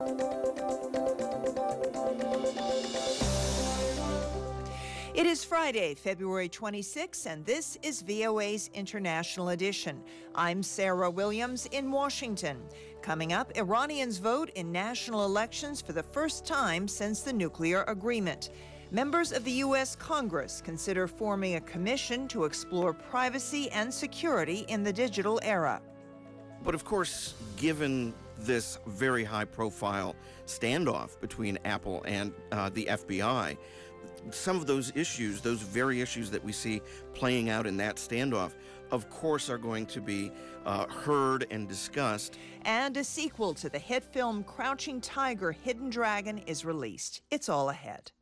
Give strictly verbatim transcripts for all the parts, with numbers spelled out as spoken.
It is Friday, February twenty-sixth, and this is V O A's International Edition. I'm Sarah Williams in Washington. Coming up, Iranians vote in national elections for the first time since the nuclear agreement. Members of the U S Congress consider forming a commission to explore privacy and security in the digital era. But of course, given this very high-profile standoff between Apple and uh, the F B I, some of those issues, those very issues that we see playing out in that standoff, of course, are going to be uh, heard and discussed. And a sequel to the hit film Crouching Tiger, Hidden Dragon is released. It's all ahead.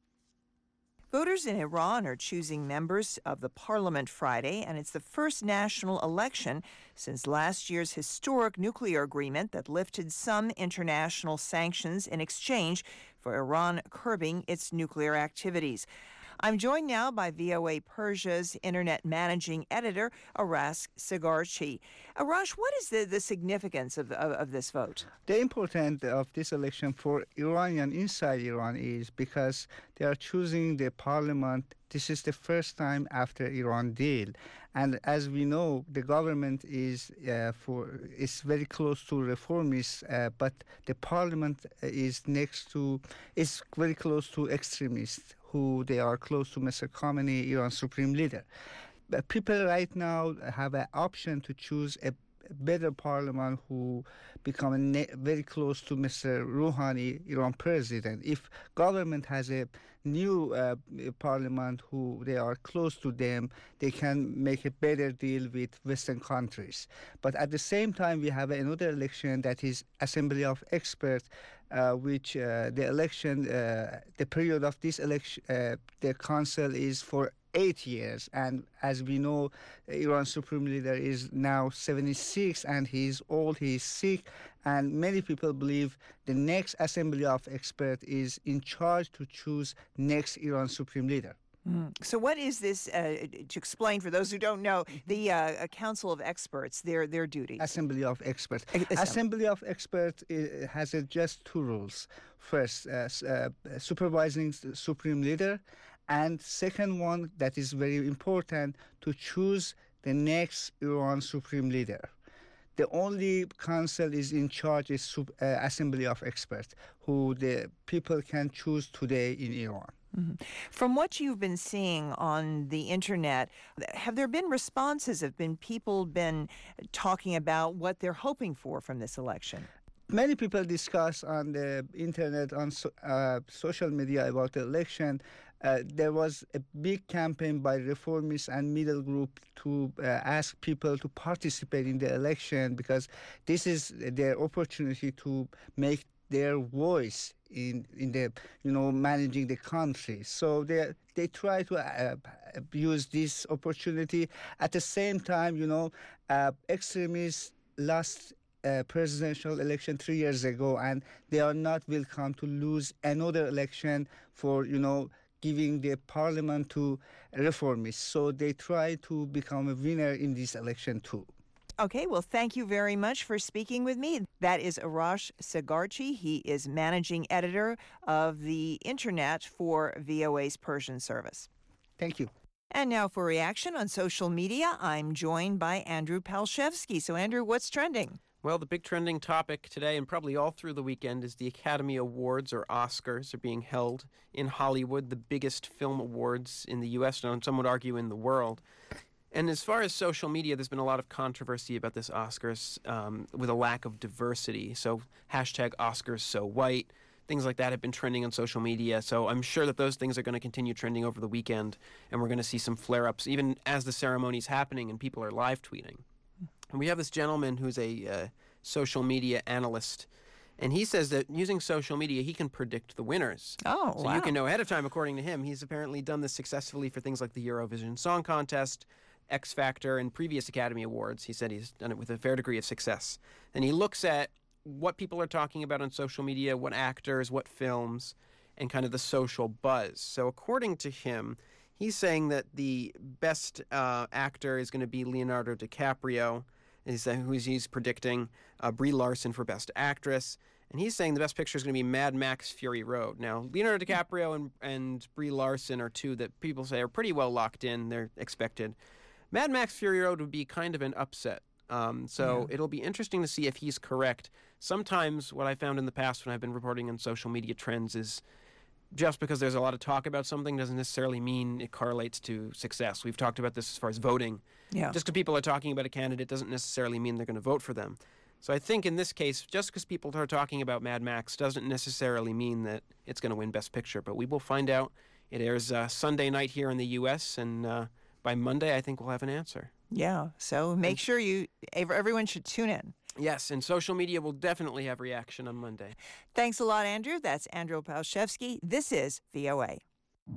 Voters in Iran are choosing members of the parliament Friday, and it's the first national election since last year's historic nuclear agreement that lifted some international sanctions in exchange for Iran curbing its nuclear activities. I'm joined now by V O A Persia's internet managing editor, Arash Sagarchi. Arash, what is the, the significance of, of, of this vote? The importance of this election for Iranian inside Iran is because they are choosing the parliament. This is the first time after Iran deal. And as we know, the government is uh, for is very close to reformists, uh, but the parliament is next to is very close to extremists, who they are close to Mister Khamenei, Iran's supreme leader. But people right now have an option to choose a better parliament who become a ne- very close to Mister Rouhani, Iran president. If government has a new uh, parliament who they are close to them, they can make a better deal with Western countries. But at the same time, we have another election that is Assembly of Experts, uh, which uh, the election, uh, the period of this election, uh, the council is for eight years, and as we know, Iran's supreme leader is now seventy-six, and he's old, he's sick, and many people believe the next Assembly of Experts is in charge to choose next Iran supreme leader. Mm. So what is this, uh, to explain for those who don't know, the uh, Council of Experts, their their duties? Assembly of Experts. Assembly, Assembly of Experts uh, has uh, just two rules. First, uh, uh, supervising the supreme leader, and second one that is very important, to choose the next Iran supreme leader. The only council is in charge is sub, uh, Assembly of Experts, who the people can choose today in Iran. Mm-hmm. From what you've been seeing on the internet, have there been responses? Have been people been talking about what they're hoping for from this election? Many people discuss on the internet, on so, uh, social media about the election. Uh, there was a big campaign by reformists and middle group to uh, ask people to participate in the election, because this is their opportunity to make their voice in in the you know managing the country. So they they try to uh, use this opportunity. At the same time, you know, uh, extremists lost Uh, presidential election three years ago, and they are not welcome to lose another election for, you know, giving the parliament to reformists. So they try to become a winner in this election too. Okay, well, thank you very much for speaking with me. That is Arash Sagarchi. He is managing editor of the internet for V O A's Persian service. Thank you. And now for reaction on social media, I'm joined by Andrew Palshevsky. So, Andrew, what's trending? Well, the big trending topic today, and probably all through the weekend, is the Academy Awards, or Oscars, are being held in Hollywood, the biggest film awards in the U S, and some would argue in the world. And as far as social media, there's been a lot of controversy about this Oscars um, with a lack of diversity. So hashtag Oscars so white, things like that have been trending on social media. So I'm sure that those things are going to continue trending over the weekend, and we're going to see some flare-ups even as the ceremony's happening and people are live tweeting. And we have this gentleman who's a uh, social media analyst, and he says that using social media, he can predict the winners. Oh, so wow. you can know ahead of time, according to him. He's apparently done this successfully for things like the Eurovision Song Contest, X Factor, and previous Academy Awards. He said he's done it with a fair degree of success. And he looks at what people are talking about on social media, what actors, what films, and kind of the social buzz. So according to him, he's saying that the best uh, actor is going to be Leonardo DiCaprio, is uh, who he's predicting, uh, Brie Larson for Best Actress, And he's saying the best picture is going to be Mad Max Fury Road. Now, Leonardo DiCaprio and, and Brie Larson are two that people say are pretty well locked in. They're expected. Mad Max Fury Road would be kind of an upset. Um, so yeah. It'll be interesting to see if he's correct. Sometimes what I found in the past when I've been reporting on social media trends is just because there's a lot of talk about something doesn't necessarily mean it correlates to success. We've talked about this as far as voting. Yeah. Just because people are talking about a candidate doesn't necessarily mean they're going to vote for them. So I think in this case, just because people are talking about Mad Max doesn't necessarily mean that it's going to win Best Picture. But we will find out. It airs uh, Sunday night here in the U S, and uh, by Monday, I think we'll have an answer. Yeah, so make sure you, everyone should tune in. Yes, and social media will definitely have reaction on Monday. Thanks a lot, Andrew. That's Andrew Palczewski. This is V O A.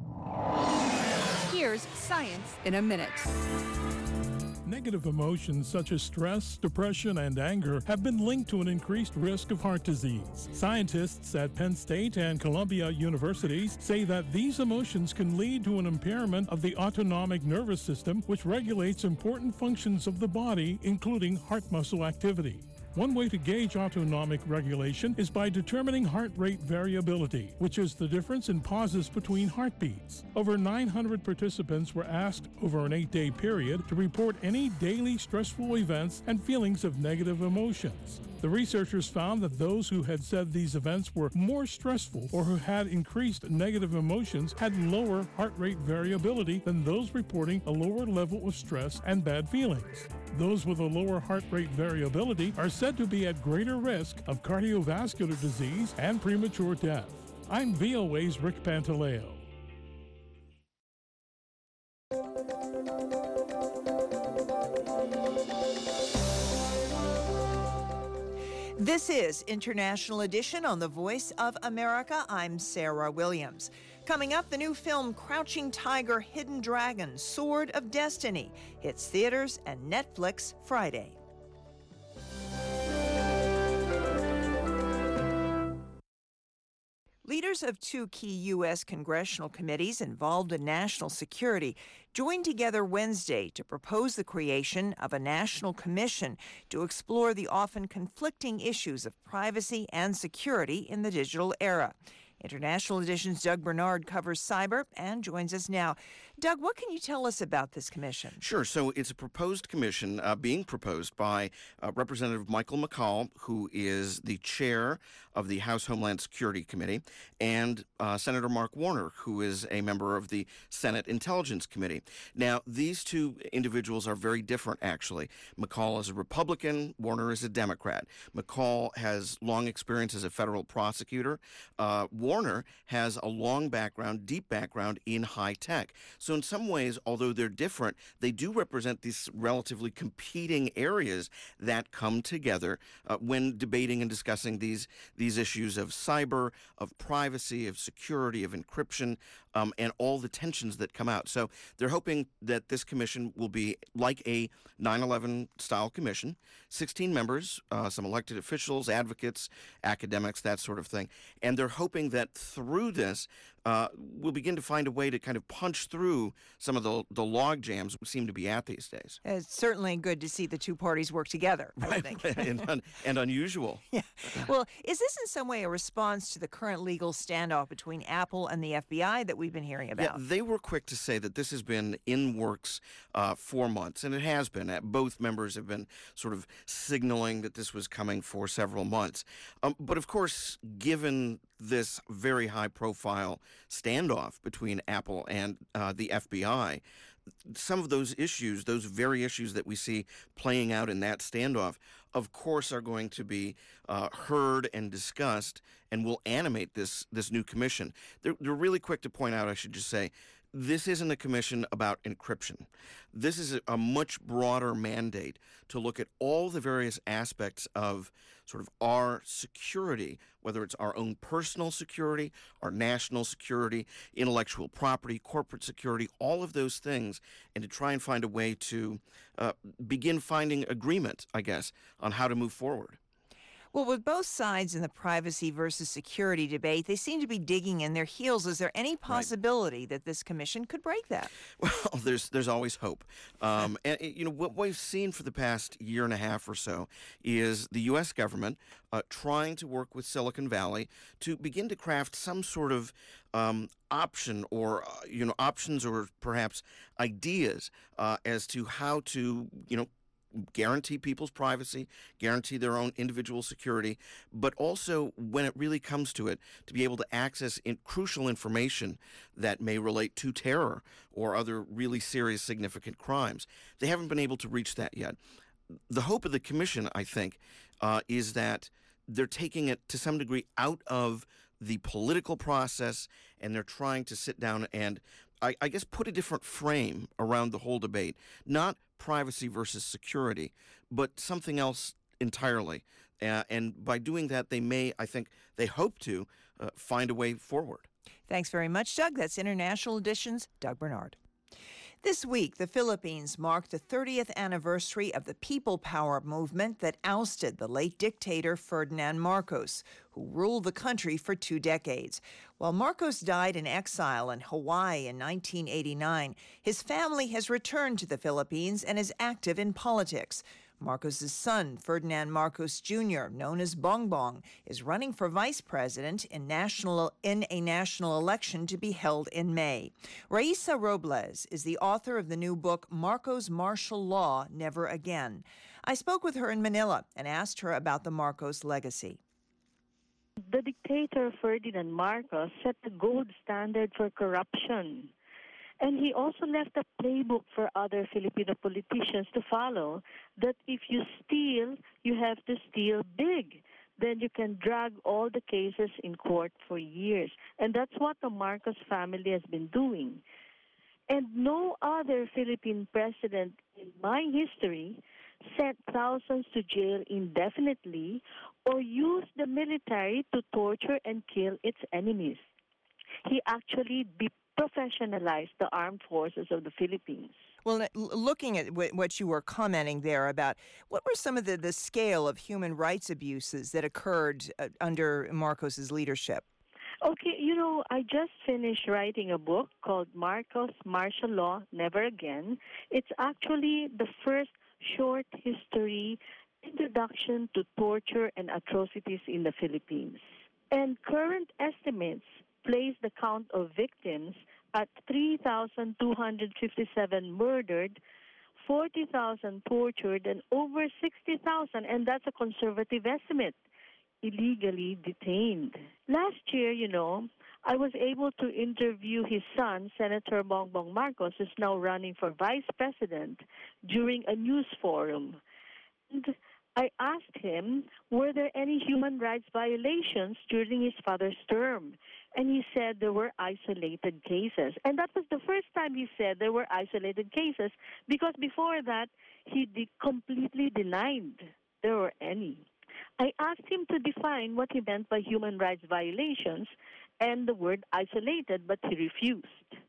Here's Science in a Minute. Negative emotions such as stress, depression, and anger have been linked to an increased risk of heart disease. Scientists at Penn State and Columbia Universities say that these emotions can lead to an impairment of the autonomic nervous system, which regulates important functions of the body, including heart muscle activity. One way to gauge autonomic regulation is by determining heart rate variability, which is the difference in pauses between heartbeats. Over nine hundred participants were asked over an eight-day period to report any daily stressful events and feelings of negative emotions. The researchers found that those who had said these events were more stressful or who had increased negative emotions had lower heart rate variability than those reporting a lower level of stress and bad feelings. Those with a lower heart rate variability are said to be at greater risk of cardiovascular disease and premature death. I'm V O A's Rick Pantaleo. This is International Edition on the Voice of America. I'm Sarah Williams. Coming up, the new film Crouching Tiger, Hidden Dragon, Sword of Destiny hits theaters and Netflix Friday. Leaders of two key U S congressional committees involved in national security joined together Wednesday to propose the creation of a national commission to explore the often conflicting issues of privacy and security in the digital era. International Edition's Doug Bernard covers cyber and joins us now. Doug, what can you tell us about this commission? Sure. So it's a proposed commission uh, being proposed by uh, Representative Michael McCaul, who is the chair of the House Homeland Security Committee, and uh, Senator Mark Warner, who is a member of the Senate Intelligence Committee. Now, these two individuals are very different, actually. McCaul is a Republican, Warner is a Democrat. McCaul has long experience as a federal prosecutor. Uh, Warner has a long background, deep background in high tech. So in some ways, although they're different, they do represent these relatively competing areas that come together uh, when debating and discussing these these issues of cyber, of privacy, of security, of encryption, um, and all the tensions that come out. So they're hoping that this commission will be like a nine eleven style commission, sixteen members, uh, some elected officials, advocates, academics, that sort of thing. And they're hoping that through this, uh, we'll begin to find a way to kind of punch through some of the, the log jams we seem to be at these days. It's certainly good to see the two parties work together, I Right, think. and, un, and unusual. Yeah. Well, is this in some way a response to the current legal standoff between Apple and the F B I that we've been hearing about? Yeah, they were quick to say that this has been in works uh, for months, and it has been. Uh, both members have been sort of signaling that this was coming for several months. Um, but of course, given this very high-profile standoff between Apple and uh, the F B I, some of those issues, those very issues that we see playing out in that standoff, of course, are going to be uh, heard and discussed and will animate this this new commission. They're, they're really quick to point out, I should just say, this isn't a commission about encryption. This is a, a much broader mandate to look at all the various aspects of sort of our security, whether it's our own personal security, our national security, intellectual property, corporate security, all of those things, and to try and find a way to uh, begin finding agreement, I guess, on how to move forward. Well, with both sides in the privacy versus security debate, they seem to be digging in their heels. Is there any possibility that this commission could break that? Well, there's there's always hope. Um, and, you know, what we've seen for the past year and a half or so is the U S government uh, trying to work with Silicon Valley to begin to craft some sort of um, option or, uh, you know, options or perhaps ideas uh, as to how to, you know, guarantee people's privacy, guarantee their own individual security, but also, when it really comes to it, to be able to access in crucial information that may relate to terror or other really serious, significant crimes. They haven't been able to reach that yet. The hope of the commission, I think, uh, is that they're taking it to some degree out of the political process, and they're trying to sit down and, I, I guess, put a different frame around the whole debate. Not privacy versus security, but something else entirely. Uh, and by doing that, they may, I think, they hope to uh, find a way forward. Thanks very much, Doug. That's International Edition's Doug Bernard. This week, the Philippines marked the thirtieth anniversary of the People Power movement that ousted the late dictator Ferdinand Marcos, who ruled the country for two decades. While Marcos died in exile in Hawaii in nineteen eighty-nine, his family has returned to the Philippines and is active in politics. Marcos' son, Ferdinand Marcos Junior, known as Bongbong, is running for vice president in national in a national election to be held in May. Raisa Robles is the author of the new book, Marcos Martial Law, Never Again. I spoke with her in Manila and asked her about the Marcos legacy. The dictator Ferdinand Marcos set the gold standard for corruption. And he also left a playbook for other Filipino politicians to follow, that if you steal, you have to steal big. Then you can drag all the cases in court for years. And that's what the Marcos family has been doing. And no other Philippine president in my history sent thousands to jail indefinitely or used the military to torture and kill its enemies. He actually be professionalized the armed forces of the Philippines. Well, looking at what you were commenting there about, what were some of the, the scale of human rights abuses that occurred uh, under Marcos's leadership? Okay, you know, I just finished writing a book called Marcos Martial Law, Never Again. It's actually the first short history introduction to torture and atrocities in the Philippines. And current estimates place the count of victims at three thousand two hundred fifty-seven murdered, forty thousand tortured, and over sixty thousand, and that's a conservative estimate, illegally detained. Last year, you know, I was able to interview his son, Senator Bongbong Marcos, who's now running for vice president, during a news forum. And I asked him, were there any human rights violations during his father's term? And he said there were isolated cases. And that was the first time he said there were isolated cases, because before that, he de- completely denied there were any. I asked him to define what he meant by human rights violations and the word isolated, but he refused.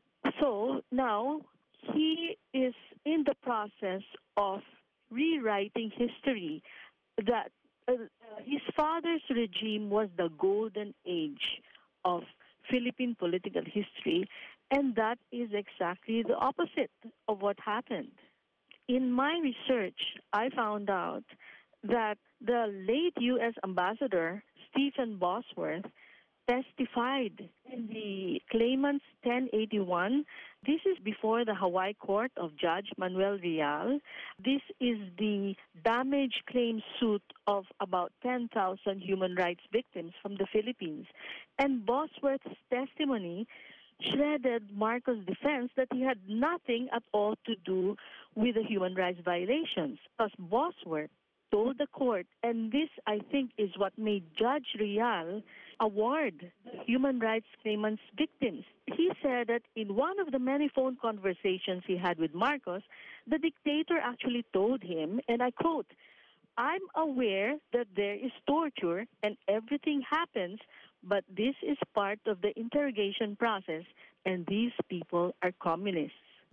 So now he is in the process of rewriting history. That uh, his father's regime was the golden age of Philippine political history, and that is exactly the opposite of what happened. In my research, I found out that the late U S Ambassador Stephen Bosworth testified in the claimant's ten eighty-one. This is before the Hawaii Court of Judge Manuel Real. This is the damage claim suit of about ten thousand human rights victims from the Philippines. And Bosworth's testimony shredded Marcos' defense that he had nothing at all to do with the human rights violations, because Bosworth told the court, and this, I think, is what made Judge Real award human rights claimants victims. He said that in one of the many phone conversations he had with Marcos, the dictator actually told him, and I quote, "I'm aware that there is torture and everything happens, but this is part of the interrogation process, and these people are communists."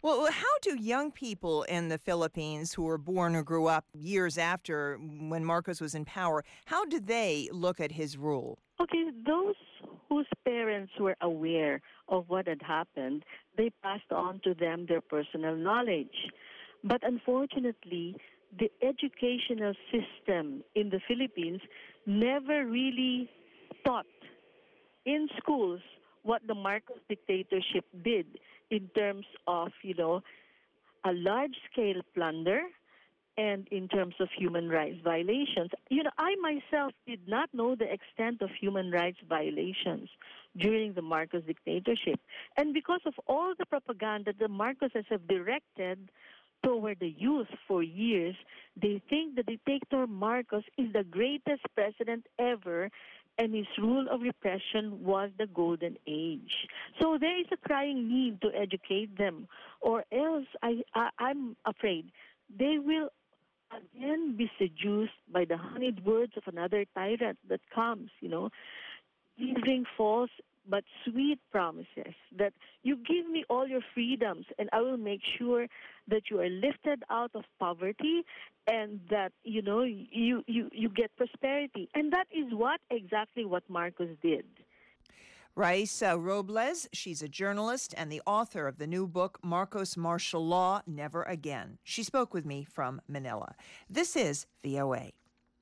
Well, how do young people in the Philippines who were born or grew up years after when Marcos was in power, how do they look at his rule? Okay, those whose parents were aware of what had happened, they passed on to them their personal knowledge. But unfortunately, the educational system in the Philippines never really taught in schools what the Marcos dictatorship did in terms of, you know, a large-scale plunder and in terms of human rights violations. You know, I myself did not know the extent of human rights violations during the Marcos dictatorship. And because of all the propaganda the Marcoses have directed toward the youth for years, they think the dictator Marcos is the greatest president ever, and his rule of repression was the golden age. So there is a crying need to educate them, or else I, I, I'm afraid they will again be seduced by the honeyed words of another tyrant that comes, you know, giving false but sweet promises that you give me all your freedoms and I will make sure that you are lifted out of poverty and that, you know, you, you, you get prosperity. And that is what exactly what Marcos did. Raisa Robles, she's a journalist and the author of the new book, Marcos Martial Law, Never Again. She spoke with me from Manila. This is V O A.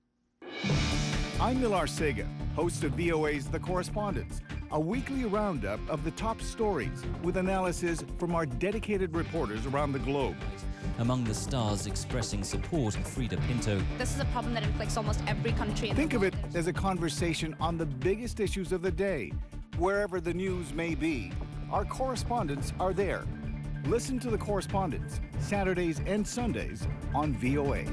I'm Milar Sega, host of V O A's The Correspondents, a weekly roundup of the top stories with analysis from our dedicated reporters around the globe. Among the stars expressing support, Frida Pinto. This is a problem that inflicts almost every country in Think the of world. it as a conversation on the biggest issues of the day. Wherever the news may be, our correspondents are there. Listen to The Correspondents, Saturdays and Sundays on V O A.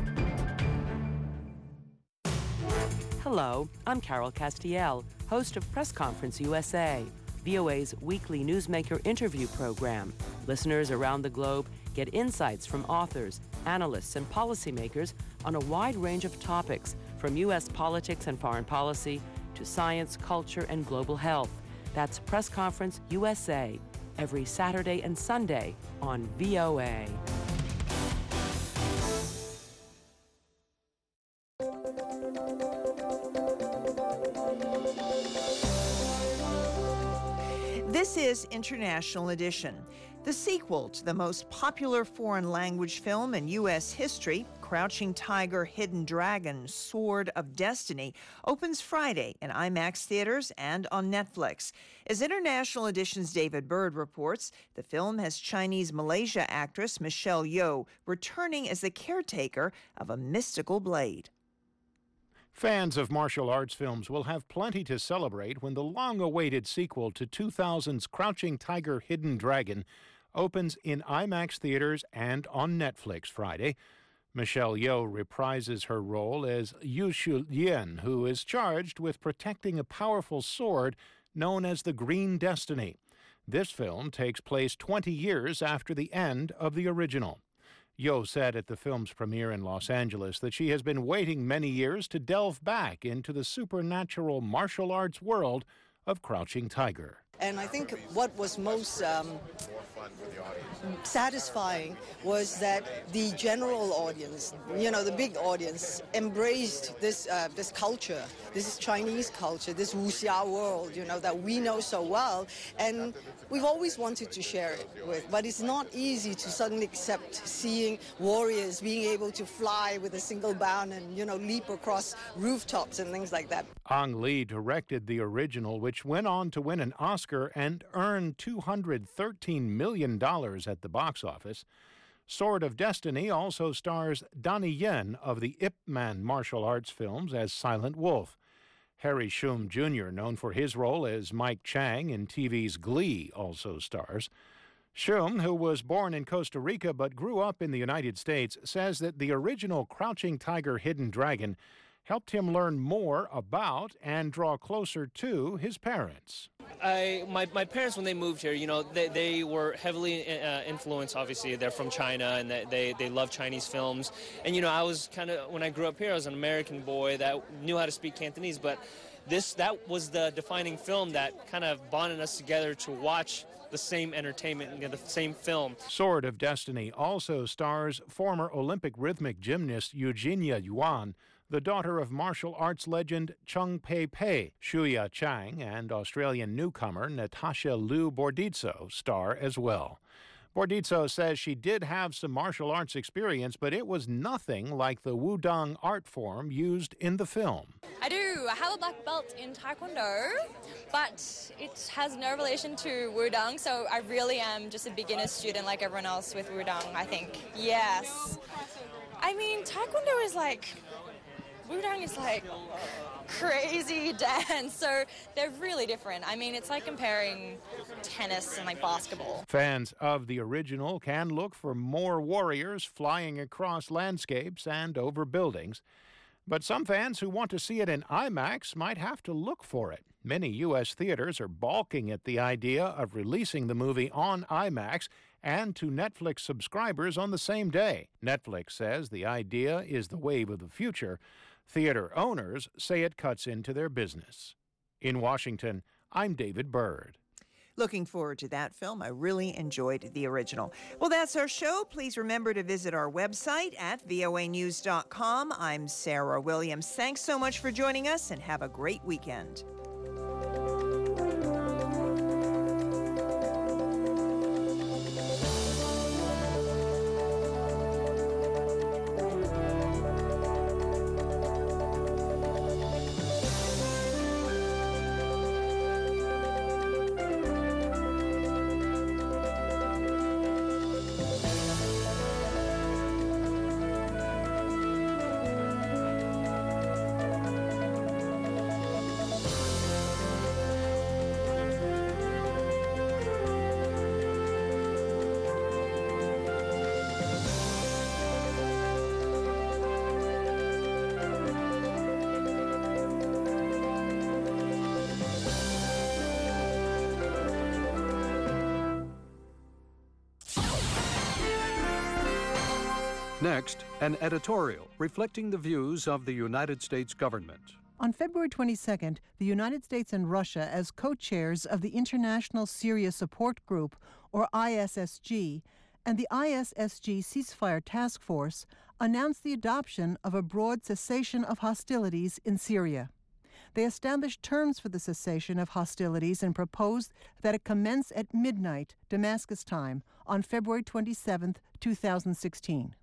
Hello, I'm Carol Castiel, host of Press Conference U S A, V O A's weekly newsmaker interview program. Listeners around the globe get insights from authors, analysts, and policymakers on a wide range of topics, from U S politics and foreign policy to science, culture, and global health. That's Press Conference U S A, every Saturday and Sunday on V O A. This is International Edition. The sequel to the most popular foreign language film in U S history, Crouching Tiger, Hidden Dragon, Sword of Destiny, opens Friday in IMAX theaters and on Netflix. As International Edition's David Bird reports, the film has Chinese-Malaysia actress Michelle Yeoh returning as the caretaker of a mystical blade. Fans of martial arts films will have plenty to celebrate when the long-awaited sequel to two thousand's Crouching Tiger, Hidden Dragon opens in IMAX theaters and on Netflix Friday. Michelle Yeoh reprises her role as Yu Shu-lien, who is charged with protecting a powerful sword known as the Green Destiny. This film takes place twenty years after the end of the original. Yeoh said at the film's premiere in Los Angeles that she has been waiting many years to delve back into the supernatural martial arts world of Crouching Tiger. And I think what was most um, satisfying was that the general audience, you know, the big audience, embraced this uh, this culture, this Chinese culture, this wuxia world, you know, that we know so well, and we've always wanted to share it with. But it's not easy to suddenly accept seeing warriors being able to fly with a single bound and, you know, leap across rooftops and things like that. Ang Lee directed the original, which went on to win an Oscar and earn two hundred thirteen million dollars at the box office. Sword of Destiny also stars Donnie Yen of the Ip Man martial arts films as Silent Wolf. Harry Shum Junior, known for his role as Mike Chang in T V's Glee, also stars. Shum, who was born in Costa Rica but grew up in the United States, says that the original Crouching Tiger, Hidden Dragon helped him learn more about and draw closer to his parents. I, my, my parents, when they moved here, you know, they, they were heavily uh, influenced, obviously. They're from China, and they, they, they love Chinese films. And, you know, I was kind of, when I grew up here, I was an American boy that knew how to speak Cantonese, but this that was the defining film that kind of bonded us together to watch the same entertainment and the same film. Sword of Destiny also stars former Olympic rhythmic gymnast Eugenia Yuan, the daughter of martial arts legend Chung Pei Pei. Shuya Chang and Australian newcomer Natasha Liu Bordizzo star as well. Bordizzo says she did have some martial arts experience, but it was nothing like the Wudang art form used in the film. I do. I have a black belt in Taekwondo, but it has no relation to Wudang, so I really am just a beginner student like everyone else with Wudang, I think. Yes. I mean, Taekwondo is like... Wudang is like crazy dance, so they're really different. I mean, it's like comparing tennis and like basketball. Fans of the original can look for more warriors flying across landscapes and over buildings. But some fans who want to see it in IMAX might have to look for it. Many U S theaters are balking at the idea of releasing the movie on IMAX and to Netflix subscribers on the same day. Netflix says the idea is the wave of the future. Theater owners say it cuts into their business. In Washington, I'm David Byrd. Looking forward to that film. I really enjoyed the original. Well, that's our show. Please remember to visit our website at V O A news dot com. I'm Sarah Williams. Thanks so much for joining us, and have a great weekend. Next, an editorial reflecting the views of the United States government. On February twenty-second, the United States and Russia, as co-chairs of the International Syria Support Group, or I S S G, and the I S S G Ceasefire Task Force, announced the adoption of a broad cessation of hostilities in Syria. They established terms for the cessation of hostilities and proposed that it commence at midnight, Damascus time, on February twenty-seventh, two thousand sixteen.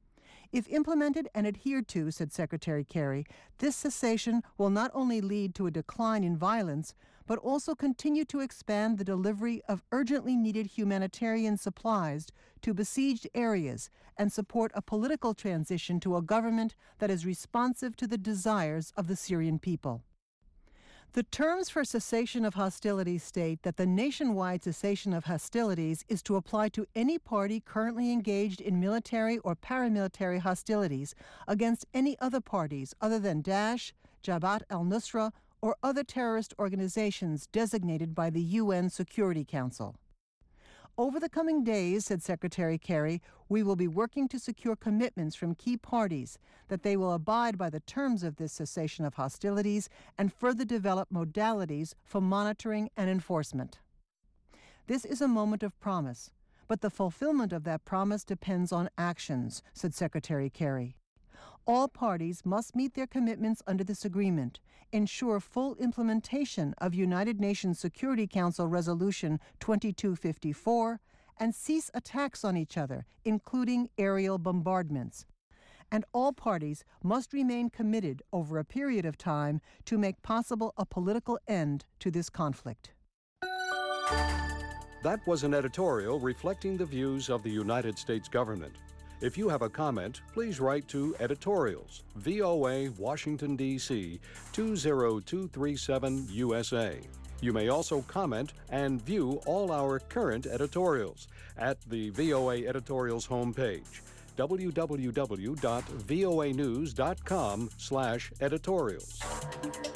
If implemented and adhered to, said Secretary Kerry, this cessation will not only lead to a decline in violence, but also continue to expand the delivery of urgently needed humanitarian supplies to besieged areas and support a political transition to a government that is responsive to the desires of the Syrian people. The terms for cessation of hostilities state that the nationwide cessation of hostilities is to apply to any party currently engaged in military or paramilitary hostilities against any other parties other than Daesh, Jabhat al-Nusra, or other terrorist organizations designated by the U N Security Council. Over the coming days, said Secretary Kerry, we will be working to secure commitments from key parties that they will abide by the terms of this cessation of hostilities and further develop modalities for monitoring and enforcement. This is a moment of promise, but the fulfillment of that promise depends on actions, said Secretary Kerry. All parties must meet their commitments under this agreement, ensure full implementation of United Nations Security Council Resolution twenty-two fifty-four, and cease attacks on each other, including aerial bombardments. And all parties must remain committed over a period of time to make possible a political end to this conflict. That was an editorial reflecting the views of the United States government. If you have a comment, please write to Editorials, V O A, Washington, D C two zero two three seven U S A. You may also comment and view all our current editorials at the V O A Editorials homepage, w w w dot v o a news dot com slash editorials.